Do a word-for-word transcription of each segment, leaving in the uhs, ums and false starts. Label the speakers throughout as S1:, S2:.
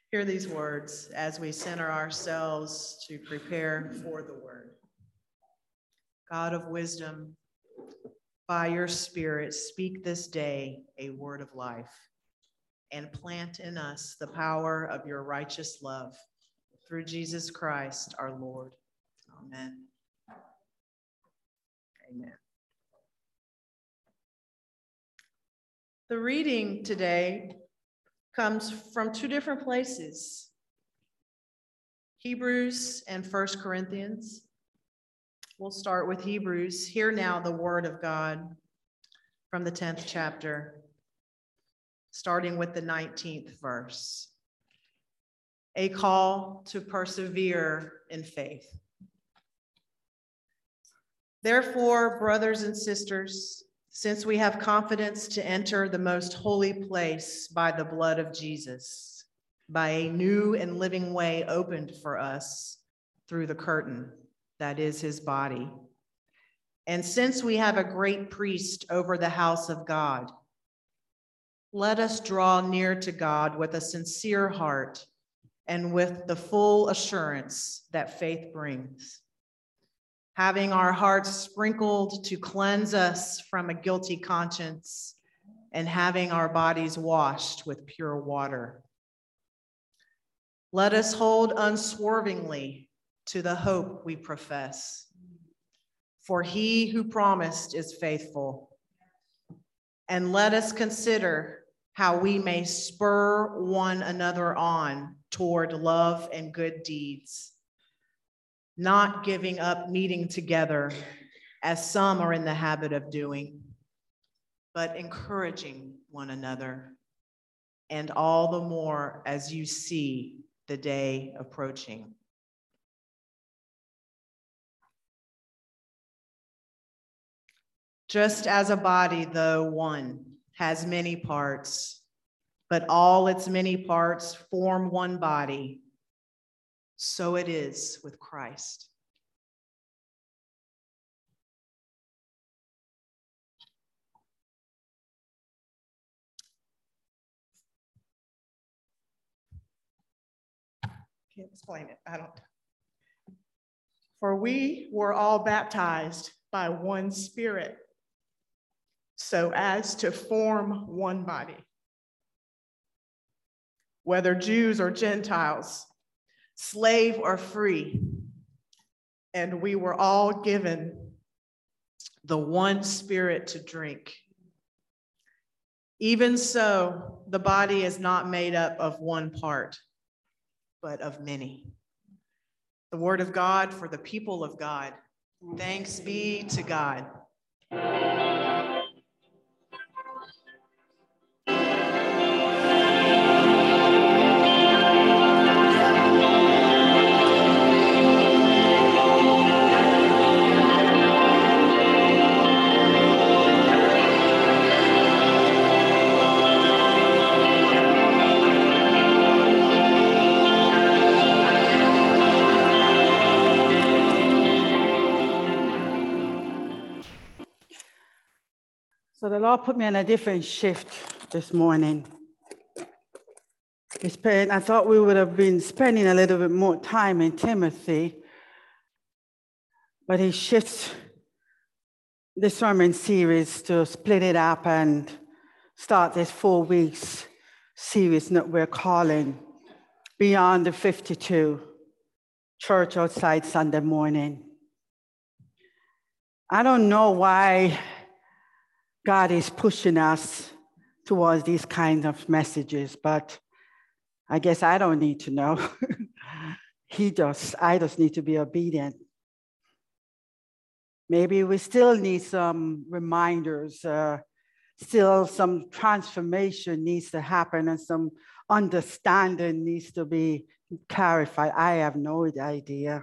S1: Hear these words as we center ourselves to prepare for the word. God of wisdom, by your Spirit, speak this day a word of life and plant in us the power of your righteous love through Jesus Christ, our Lord. Amen. Amen. The reading today comes from two different places, Hebrews and First Corinthians. We'll start with Hebrews. Hear now the word of God from the tenth chapter, starting with the nineteenth verse. A call to persevere in faith. Therefore, brothers and sisters, since we have confidence to enter the most holy place by the blood of Jesus, by a new and living way opened for us through the curtain, that is his body. And since we have a great priest over the house of God, let us draw near to God with a sincere heart and with the full assurance that faith brings, having our hearts sprinkled to cleanse us from a guilty conscience and having our bodies washed with pure water. Let us hold unswervingly to the hope we profess, for he who promised is faithful. And let us consider how we may spur one another on toward love and good deeds, not giving up meeting together as some are in the habit of doing, but encouraging one another, and all the more as you see the day approaching. Just as a body, though one, has many parts, but all its many parts form one body, so it is with Christ. Can't explain it, I don't. For we were all baptized by one Spirit, so as to form one body, whether Jews or Gentiles, slave or free, and we were all given the one Spirit to drink. Even so, the body is not made up of one part, but of many. The word of God for the people of God. Thanks be to God.
S2: So the Lord put me on a different shift this morning. I thought we would have been spending a little bit more time in Timothy, but he shifts the sermon series to split it up and start this four weeks series that we're calling Beyond the fifty-two, Church Outside Sunday Morning. I don't know why God is pushing us towards these kinds of messages, but I guess I don't need to know. He does. I just need to be obedient. Maybe we still need some reminders, uh, still some transformation needs to happen and some understanding needs to be clarified. I have no idea.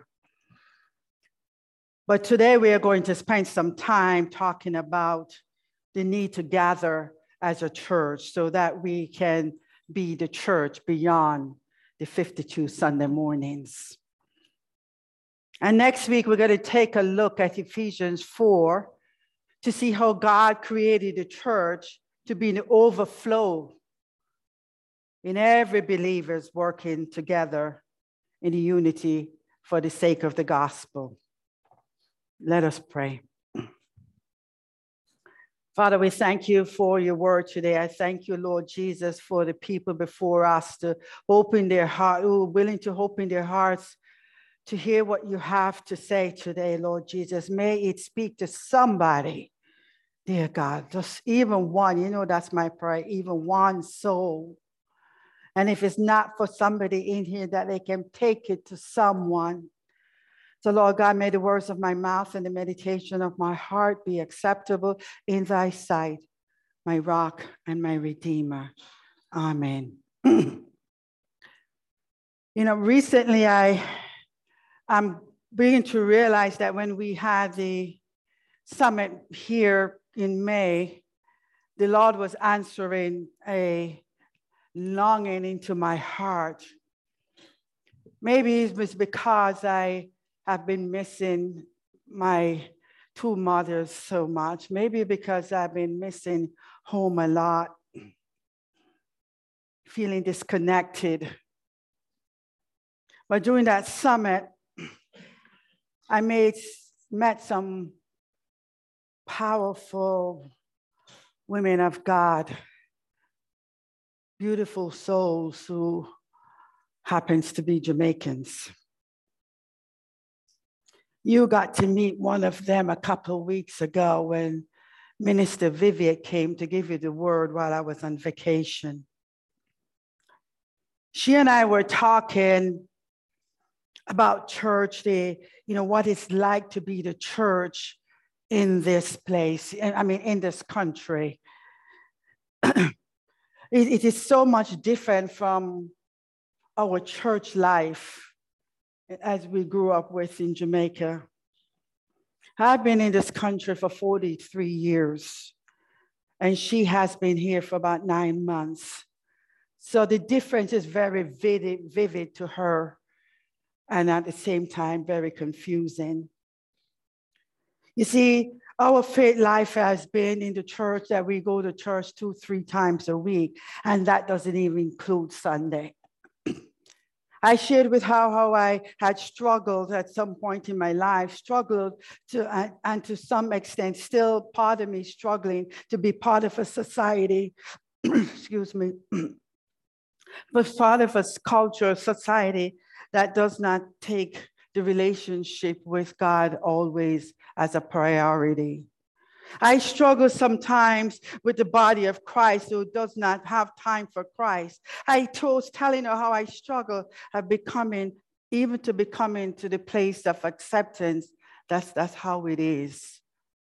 S2: But today we are going to spend some time talking about the need to gather as a church so that we can be the church beyond the fifty-two Sunday mornings. And next week, we're going to take a look at Ephesians four to see how God created the church to be an overflow in every believers working together in unity for the sake of the gospel. Let us pray. Father, we thank you for your word today. I thank you, Lord Jesus, for the people before us to open their heart, who are willing to open their hearts to hear what you have to say today, Lord Jesus. May it speak to somebody, dear God, just even one. You know, that's my prayer, even one soul. And if it's not for somebody in here, that they can take it to someone. So, Lord God, may the words of my mouth and the meditation of my heart be acceptable in thy sight, my rock and my redeemer. Amen. You know, recently I, I'm beginning to realize that when we had the summit here in May, the Lord was answering a longing into my heart. Maybe it was because I have been missing my two mothers so much. Maybe because I've been missing home a lot, feeling disconnected. But during that summit, I made, met some powerful women of God, beautiful souls who happens to be Jamaicans. You got to meet one of them a couple of weeks ago when Minister Vivian came to give you the word while I was on vacation. She and I were talking about church, the, you know, what it's like to be the church in this place, I mean, in this country. it, it is so much different from our church life as we grew up with in Jamaica. I've been in this country for forty-three years, and she has been here for about nine months. So the difference is very vivid, vivid to her, and at the same time, very confusing. You see, our faith life has been in the church that we go to church two, three times a week, and that doesn't even include Sunday. I shared with her how I had struggled at some point in my life, struggled to, uh, and to some extent, still part of me struggling to be part of a society, excuse me, but part of a culture, society that does not take the relationship with God always as a priority. I struggle sometimes with the body of Christ who does not have time for Christ. I was telling her how I struggle at becoming, even to becoming to the place of acceptance. That's, that's how it is.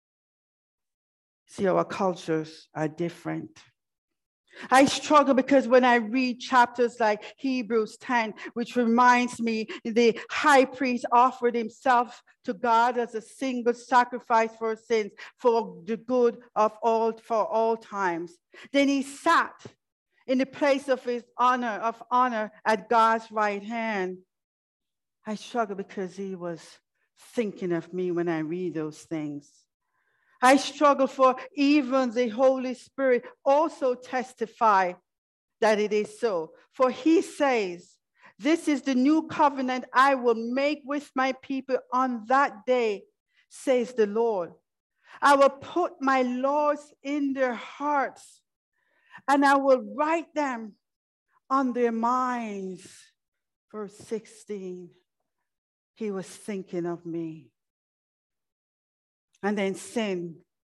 S2: See, our cultures are different. I struggle because when I read chapters like Hebrews ten, which reminds me the high priest offered himself to God as a single sacrifice for sins for the good of all, for all times. Then he sat in the place of his honor, of honor at God's right hand. I struggle because he was thinking of me when I read those things. I struggle for even the Holy Spirit also testify that it is so. For he says, this is the new covenant I will make with my people on that day, says the Lord. I will put my laws in their hearts and I will write them on their minds. Verse sixteen, he was thinking of me. And then sin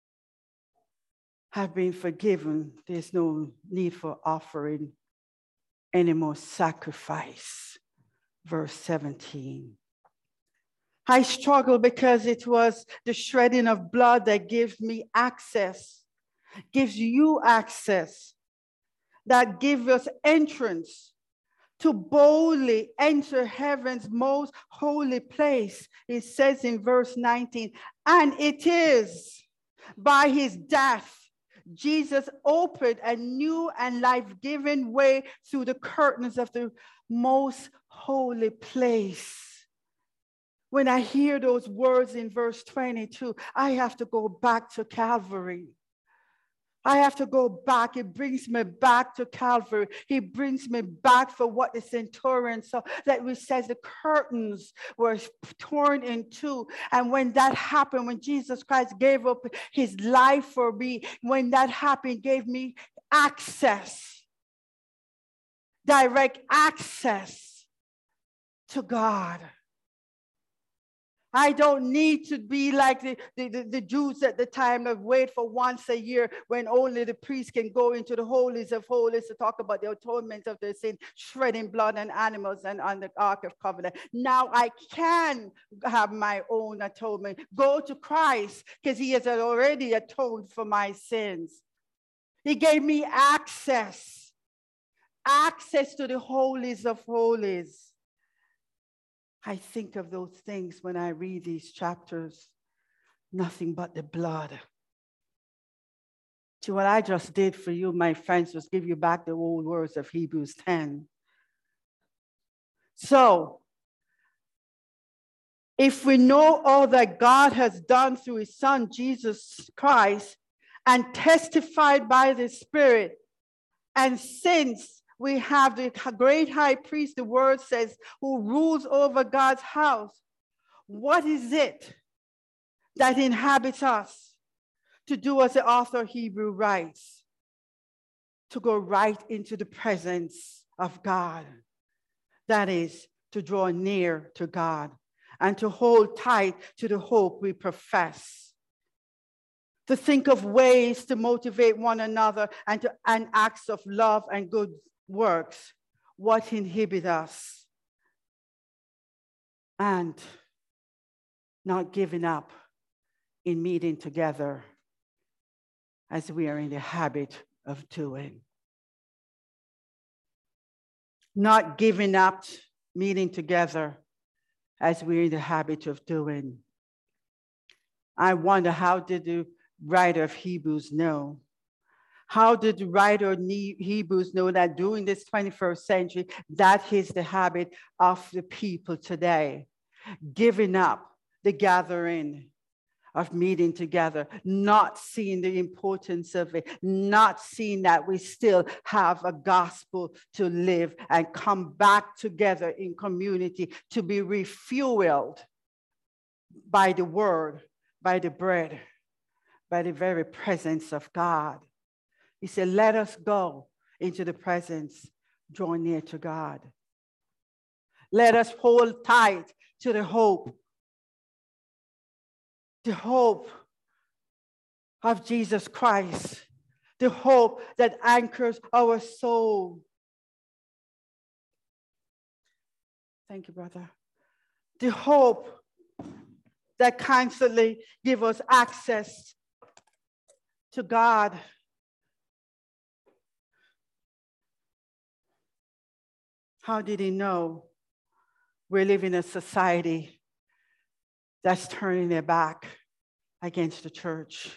S2: have been forgiven. There's no need for offering any more sacrifice. Verse seventeen. I struggle because it was the shedding of blood that gives me access, gives you access, that gives us entrance to boldly enter heaven's most holy place. It says in verse nineteen, and it is by his death, Jesus opened a new and life-giving way through the curtains of the most holy place. When I hear those words in verse twenty-two, I have to go back to Calvary. I have to go back. It brings me back to Calvary. He brings me back for what the centurion saw. That we says the curtains were torn in two. And when that happened, when Jesus Christ gave up his life for me, when that happened, gave me access, direct access to God. I don't need to be like the, the, the, the Jews at the time that wait for once a year when only the priest can go into the holies of holies to talk about the atonement of their sin, shredding blood and animals and on the Ark of Covenant. Now I can have my own atonement. Go to Christ because he has already atoned for my sins. He gave me access, access to the holies of holies. I think of those things when I read these chapters, nothing but the blood. See, what I just did for you, my friends, was give you back the old words of Hebrews ten. So, if we know all that God has done through his son, Jesus Christ, and testified by the Spirit, and since we have the great high priest, the word says, who rules over God's house. What is it that inhabits us to do as the author of Hebrew writes? To go right into the presence of God. That is, to draw near to God and to hold tight to the hope we profess. To think of ways to motivate one another and to and acts of love and good works, what inhibits us, and not giving up in meeting together as we are in the habit of doing. Not giving up meeting together as we're in the habit of doing. I wonder, how did the writer of Hebrews know? How did the writer of Hebrews know that during this twenty-first century, that is the habit of the people today? Giving up the gathering of meeting together, not seeing the importance of it, not seeing that we still have a gospel to live and come back together in community to be refueled by the word, by the bread, by the very presence of God. He said, let us go into the presence, draw near to God. Let us hold tight to the hope, the hope of Jesus Christ, the hope that anchors our soul. Thank you, brother. The hope that constantly gives us access to God. How did he know we live in a society that's turning their back against the church?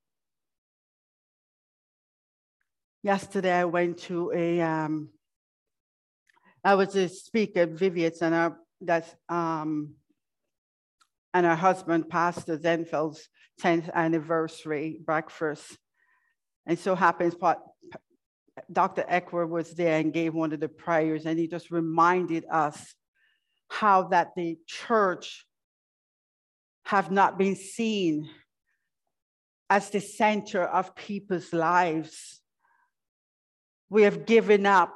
S2: Yesterday, I went to a, um, I was a speaker at Vivian's, and our, that's, um, and her husband, Pastor Zenfeld's tenth anniversary breakfast. And so happens, Doctor Eckler was there and gave one of the prayers, and he just reminded us how that the church have not been seen as the center of people's lives. We have given up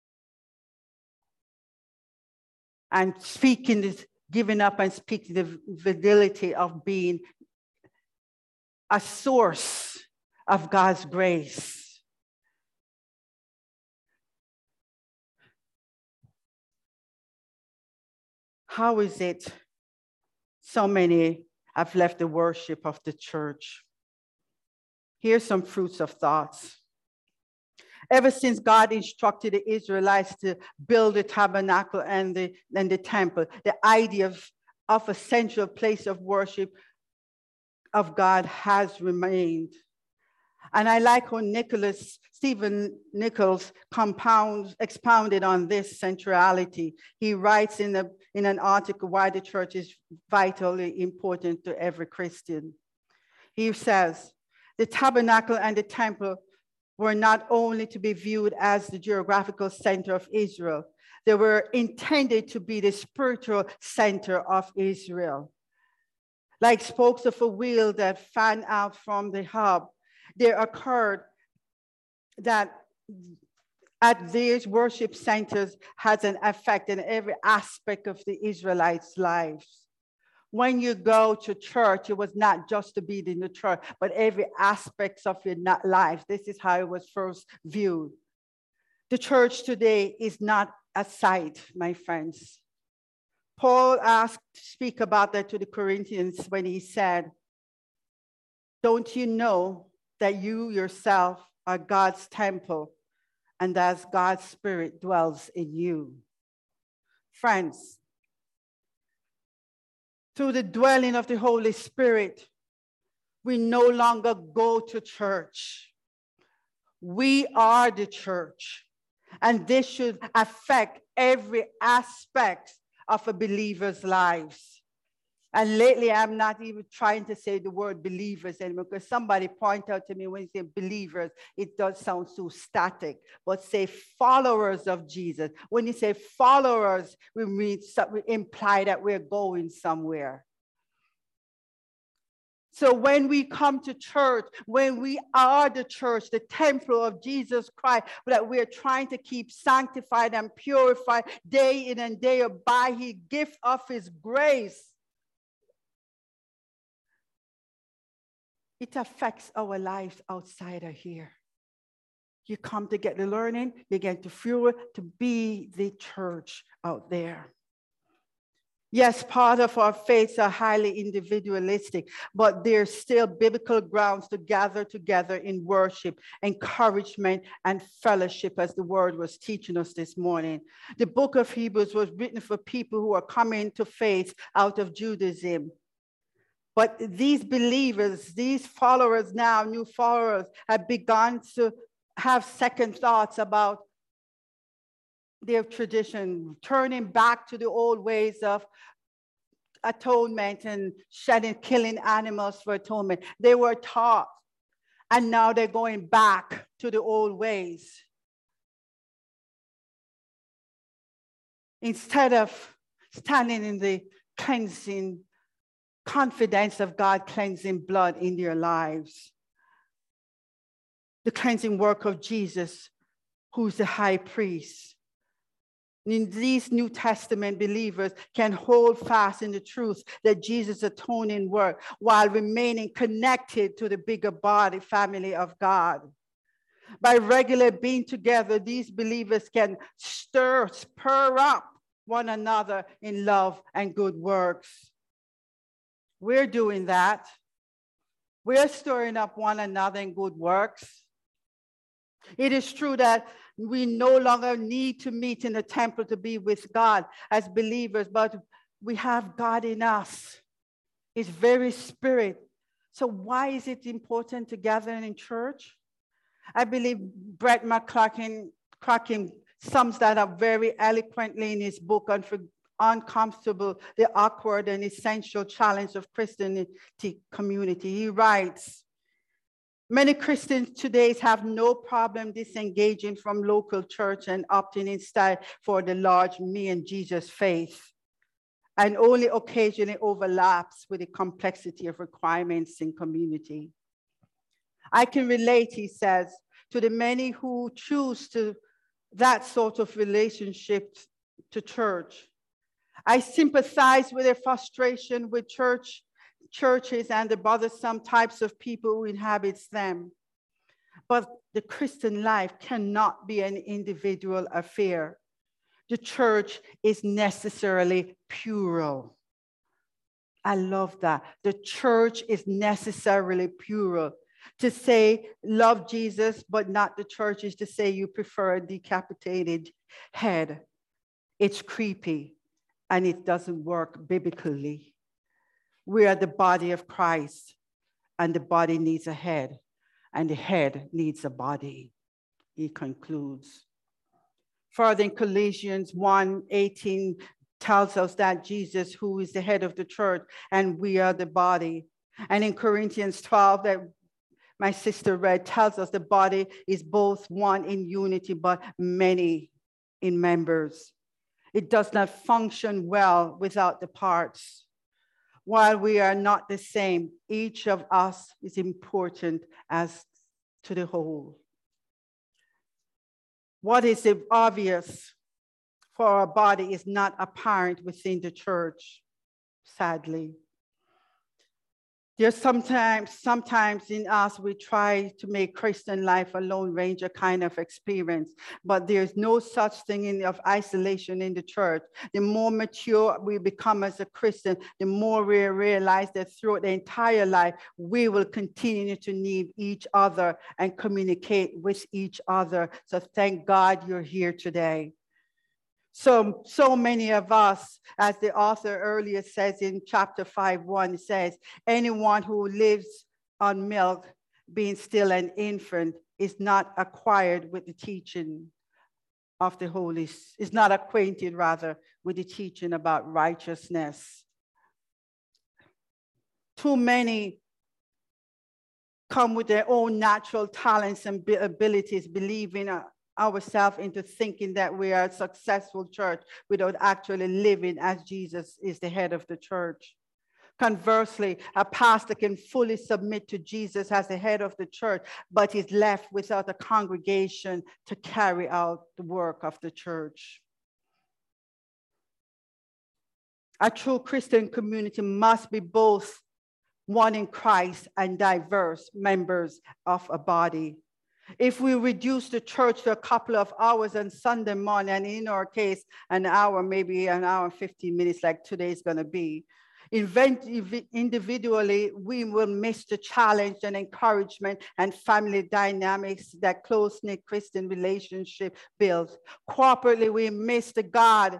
S2: and speaking this, giving up and speaking the validity of being a source of God's grace. How is it so many have left the worship of the church? Here's some fruits of thoughts. Ever since God instructed the Israelites to build the tabernacle and the, and the temple, the idea of, of a central place of worship of God has remained. And I like how Nicholas, Stephen Nichols compounds, expounded on this centrality. He writes in, a, in an article why the church is vitally important to every Christian. He says, the tabernacle and the temple were not only to be viewed as the geographical center of Israel, they were intended to be the spiritual center of Israel. Like spokes of a wheel that fan out from the hub, there occurred that at these worship centers has an effect in every aspect of the Israelites' lives. When you go to church, it was not just to be in the church, but every aspect of your life. This is how it was first viewed. The church today is not a site, my friends. Paul asked to speak about that to the Corinthians when he said, don't you know that you yourself are God's temple and that God's Spirit dwells in you? Friends, through the dwelling of the Holy Spirit, we no longer go to church. We are the church, and this should affect every aspect of a believer's lives. And lately, I'm not even trying to say the word believers anymore, because somebody pointed out to me when you say believers, it does sound so static, but say followers of Jesus. When you say followers, we, mean, we imply that we're going somewhere. So when we come to church, when we are the church, the temple of Jesus Christ, that we're trying to keep sanctified and purified day in and day out by his gift of his grace, it affects our lives outside of here. You come to get the learning, you get to fuel to be the church out there. Yes, part of our faiths are highly individualistic, but there's still biblical grounds to gather together in worship, encouragement, and fellowship, as the word was teaching us this morning. The book of Hebrews was written for people who are coming to faith out of Judaism. But these believers, these followers now, new followers, have begun to have second thoughts about their tradition, turning back to the old ways of atonement and shedding, killing animals for atonement. They were taught, and now they're going back to the old ways. Instead of standing in the cleansing confidence of God cleansing blood in their lives, the cleansing work of Jesus, who's the high priest. In these New Testament believers can hold fast in the truth that Jesus' atoning work while remaining connected to the bigger body family of God. By regular being together, these believers can stir, spur up one another in love and good works. We're doing that. We're stirring up one another in good works. It is true that we no longer need to meet in the temple to be with God as believers, but we have God in us, his very spirit. So why is it important to gather in church? I believe Brett McCracken sums that up very eloquently in his book on Uncomfortable, the Awkward and Essential Challenge of Christianity Community. He writes, many Christians today have no problem disengaging from local church and opting instead for the large me and Jesus faith, and only occasionally overlaps with the complexity of requirements in community. I can relate, he says, to the many who choose to that sort of relationship to church. I sympathize with their frustration with church churches and the bothersome types of people who inhabits them. But the Christian life cannot be an individual affair. The church is necessarily plural. I love that. The church is necessarily plural. To say love Jesus, but not the church, is to say you prefer a decapitated head. It's creepy and it doesn't work biblically. We are the body of Christ, and the body needs a head, and the head needs a body, he concludes. Further, in Colossians one eighteen tells us that Jesus, who is the head of the church, and we are the body. And in Corinthians twelve, that my sister read tells us the body is both one in unity, but many in members. It does not function well without the parts. While we are not the same, each of us is important as to the whole. What is obvious for our body is not apparent within the church, sadly. There's sometimes, sometimes in us, we try to make Christian life a Lone Ranger kind of experience, but there's no such thing in, of isolation in the church. The more mature we become as a Christian, the more we realize that throughout the entire life, we will continue to need each other and communicate with each other. So thank God you're here today. So, so many of us, as the author earlier says in chapter five, one, it says, anyone who lives on milk, being still an infant, is not acquired with the teaching of the Holy, is not acquainted rather with the teaching about righteousness. Too many come with their own natural talents and abilities, believing uh, ourselves into thinking that we are a successful church without actually living as Jesus is the head of the church. Conversely, a pastor can fully submit to Jesus as the head of the church, but is left without a congregation to carry out the work of the church. A true Christian community must be both one in Christ and diverse members of a body. If we reduce the church to a couple of hours on Sunday morning, and in our case, an hour, maybe an hour and fifteen minutes like today's going to be, individually, we will miss the challenge and encouragement and family dynamics that close-knit Christian relationship builds. Corporately, we miss the God,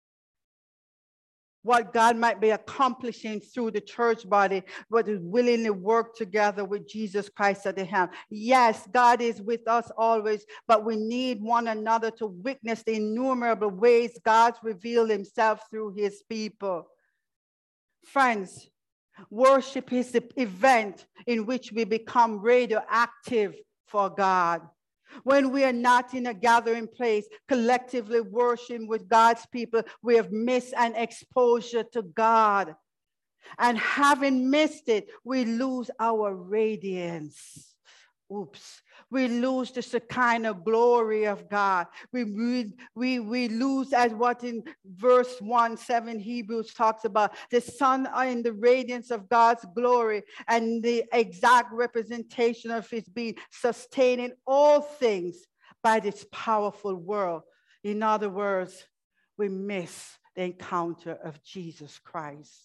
S2: what God might be accomplishing through the church body, but is willingly work together with Jesus Christ at the helm. Yes, God is with us always, but we need one another to witness the innumerable ways God's revealed himself through his people. Friends, worship is the event in which we become radioactive for God. When we are not in a gathering place, collectively worshiping with God's people, we have missed an exposure to God. And having missed it, we lose our radiance. Oops. We lose the Shekinah glory of God. We, we, we, we lose, as what in verse one, seven Hebrews talks about, the sun in the radiance of God's glory and the exact representation of his being, sustaining all things by this powerful world. In other words, we miss the encounter of Jesus Christ.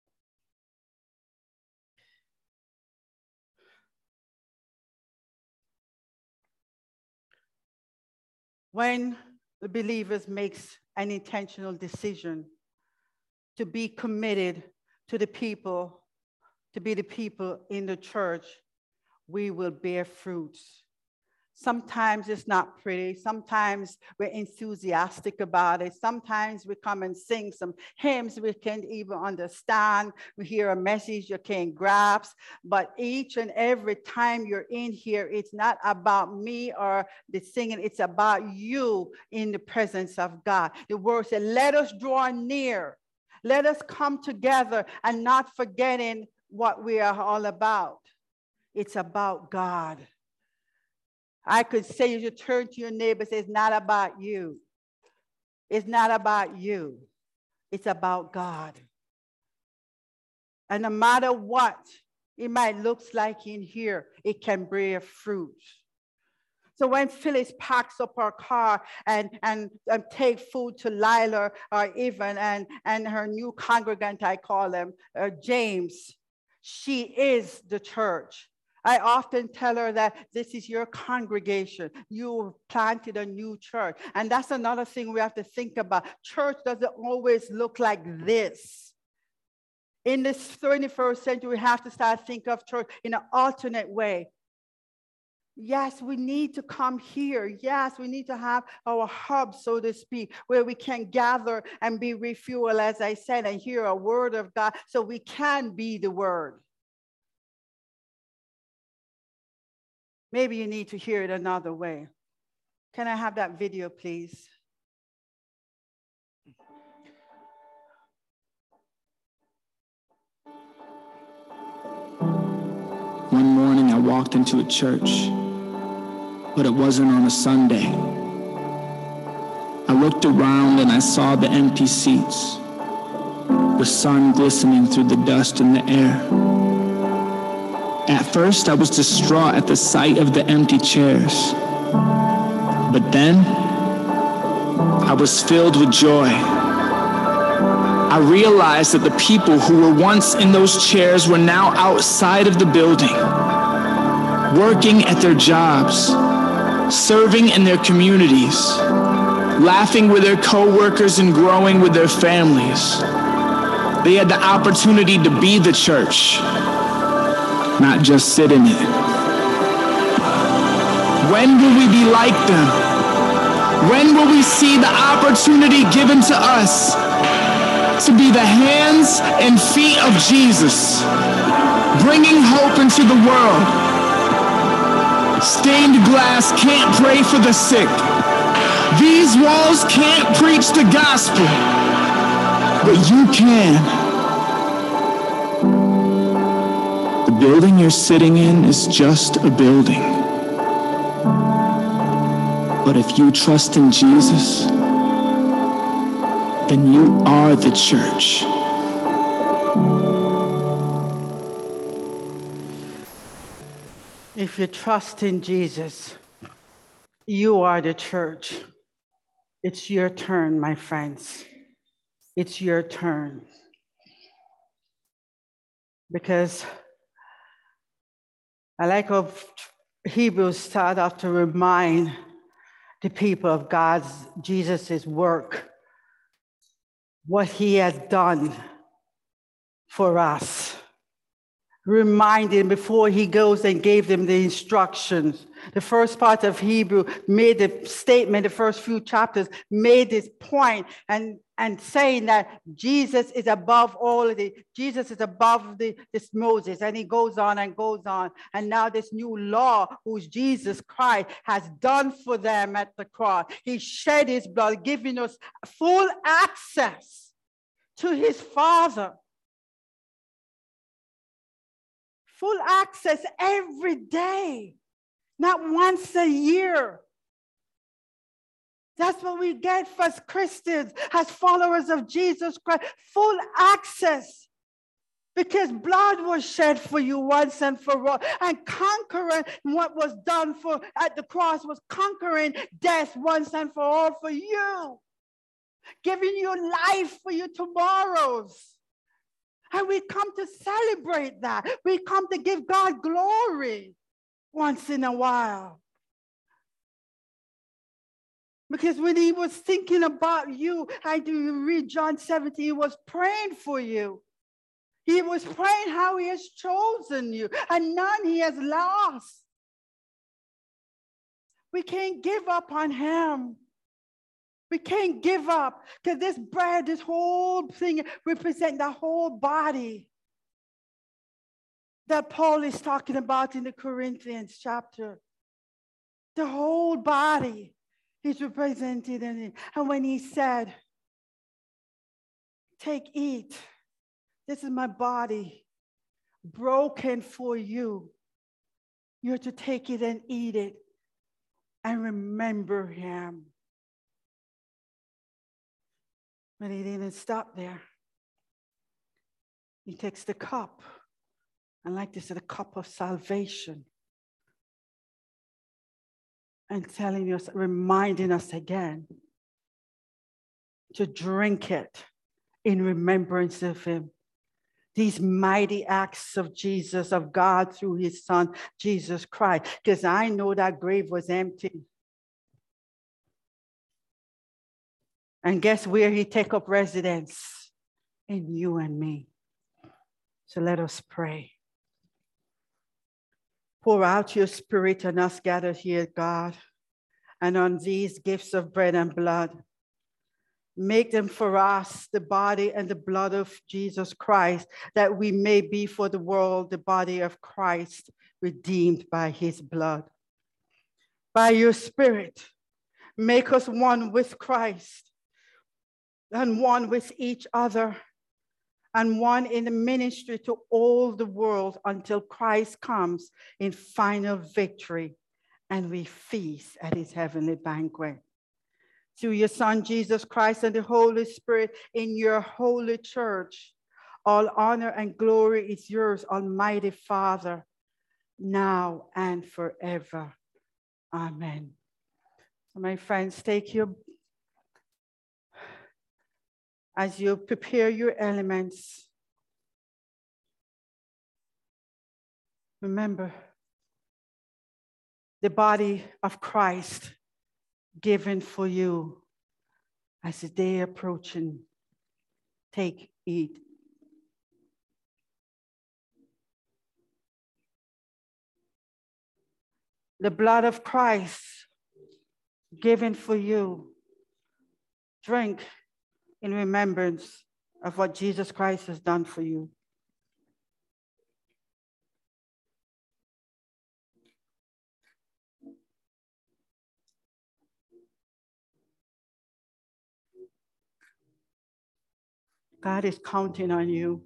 S2: When the believers makes an intentional decision to be committed to the people, to be the people in the church, we will bear fruits. Sometimes it's not pretty. Sometimes we're enthusiastic about it. Sometimes we come and sing some hymns we can't even understand. We hear a message you can't grasp. But each and every time you're in here, it's not about me or the singing. It's about you in the presence of God. The word said, let us draw near. Let us come together and not forgetting what we are all about. It's about God. I could say, you should turn to your neighbor and say, it's not about you. It's not about you. It's about God. And no matter what it might look like in here, it can bear fruit. So when Phyllis packs up her car and, and, and take food to Lila or Evan and, and her new congregant, I call them, uh, James, she is the church. I often tell her that this is your congregation. You planted a new church. And that's another thing we have to think about. Church doesn't always look like this. In this twenty-first century, we have to start thinking of church in an alternate way. Yes, we need to come here. Yes, we need to have our hub, so to speak, where we can gather and be refueled, as I said, and hear a word of God so we can be the word. Maybe you need to hear it another way. Can I have that video, please?
S3: One morning I walked into a church, but it wasn't on a Sunday. I looked around and I saw the empty seats, the sun glistening through the dust in the air. At first I was distraught at the sight of the empty chairs, but then I was filled with joy. I realized that the people who were once in those chairs were now outside of the building, working at their jobs, serving in their communities, laughing with their co-workers and growing with their families. They had the opportunity to be the church, not just sit in it. When will we be like them? When will we see the opportunity given to us to be the hands and feet of Jesus, bringing hope into the world? Stained glass can't pray for the sick. These walls can't preach the gospel, but you can. The building you're sitting in is just a building. But if you trust in Jesus, then you are the church.
S2: If you trust in Jesus, you are the church. It's your turn, my friends. It's your turn. Because I like how Hebrews start off to remind the people of God's, Jesus' work, what he has done for us. Remind him before he goes and gave them the instructions. The first part of Hebrew made the statement, the first few chapters made this point and, and saying that Jesus is above all of the, Jesus is above the, this Moses. And he goes on and goes on. And now this new law, who's Jesus Christ, has done for them at the cross. He shed his blood, giving us full access to his Father. Full access every day, not once a year. That's what we get for as Christians, as followers of Jesus Christ. Full access. Because blood was shed for you once and for all. And conquering what was done for at the cross was conquering death once and for all for you. Giving you life for your tomorrows. And we come to celebrate that. We come to give God glory once in a while. Because when he was thinking about you, I do read John seventeen, he was praying for you. He was praying how he has chosen you, and none he has lost. We can't give up on him. We can't give up, because this bread, this whole thing represents the whole body that Paul is talking about in the Corinthians chapter. The whole body is represented in it. And when he said, take, eat, this is my body broken for you. You're to take it and eat it and remember him. But he didn't stop there. He takes the cup, and like this is the cup of salvation, and telling us, reminding us again to drink it in remembrance of him. These mighty acts of Jesus, of God through his son, Jesus Christ, because I know that grave was empty. And guess where he take up residence? In you and me. So let us pray. Pour out your spirit on us gathered here, God, and on these gifts of bread and blood. Make them for us the body and the blood of Jesus Christ, that we may be for the world the body of Christ, redeemed by his blood. by your Spirit, make us one with Christ and one with each other and one in the ministry to all the world until Christ comes in final victory and we feast at his heavenly banquet. Through your Son, Jesus Christ, and the Holy Spirit in your holy church, all honor and glory is yours, Almighty Father, now and forever. Amen. So my friends, take your, as you prepare your elements, remember the body of Christ given for you. As the day approaching, take, eat. The blood of Christ given for you. Drink in remembrance of what Jesus Christ has done for you. God is counting on you.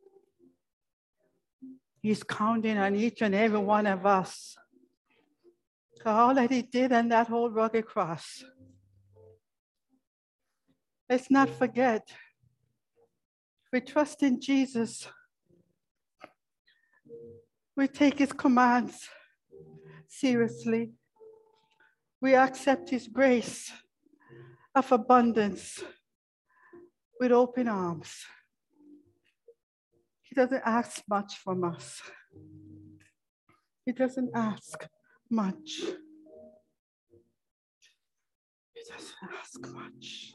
S2: He's counting on each and every one of us. All that he did on that whole rugged cross. Let's not forget, we trust in Jesus. We take his commands seriously. We accept his grace of abundance with open arms. He doesn't ask much from us. He doesn't ask much. He doesn't ask much.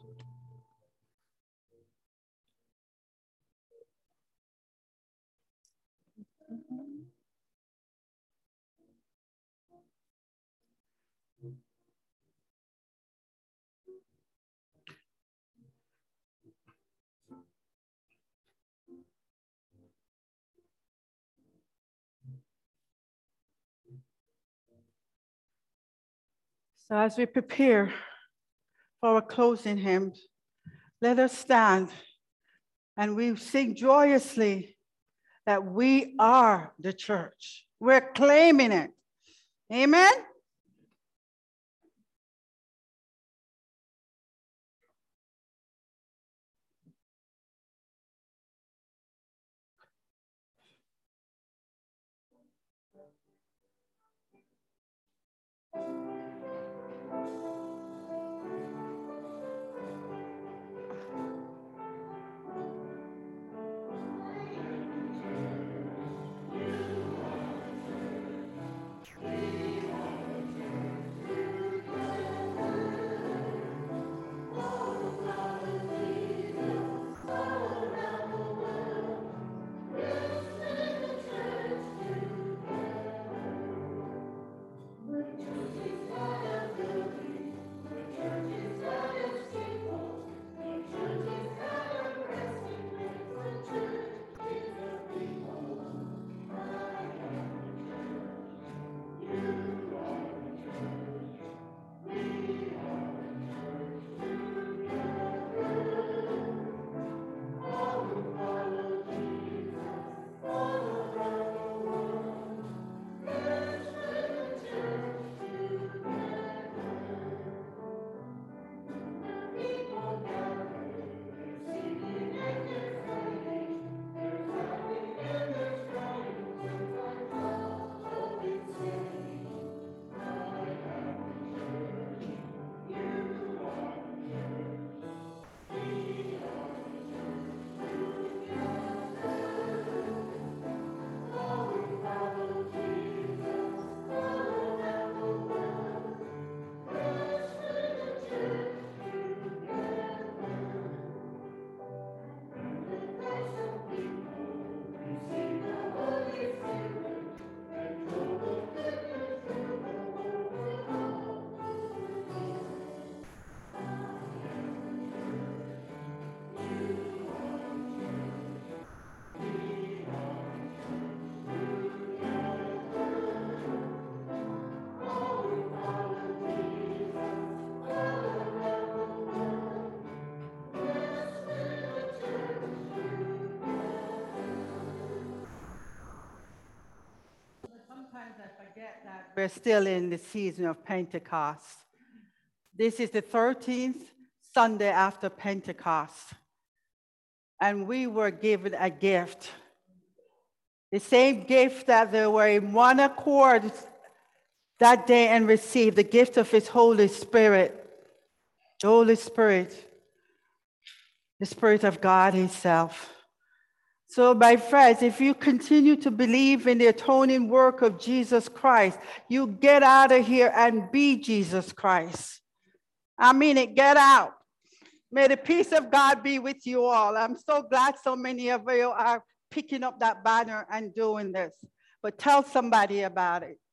S2: So as we prepare for our closing hymn, let us stand and we sing joyously that we are the church. We're claiming it. Amen? We're still in the season of Pentecost. This is the thirteenth Sunday after Pentecost. And we were given a gift. The same gift that they were in one accord that day and received, the gift of his Holy Spirit. The Holy Spirit, the Spirit of God himself. So my friends, if you continue to believe in the atoning work of Jesus Christ, you get out of here and be Jesus Christ. I mean it, get out. May the peace of God be with you all. I'm so glad so many of you are picking up that banner and doing this. But tell somebody about it.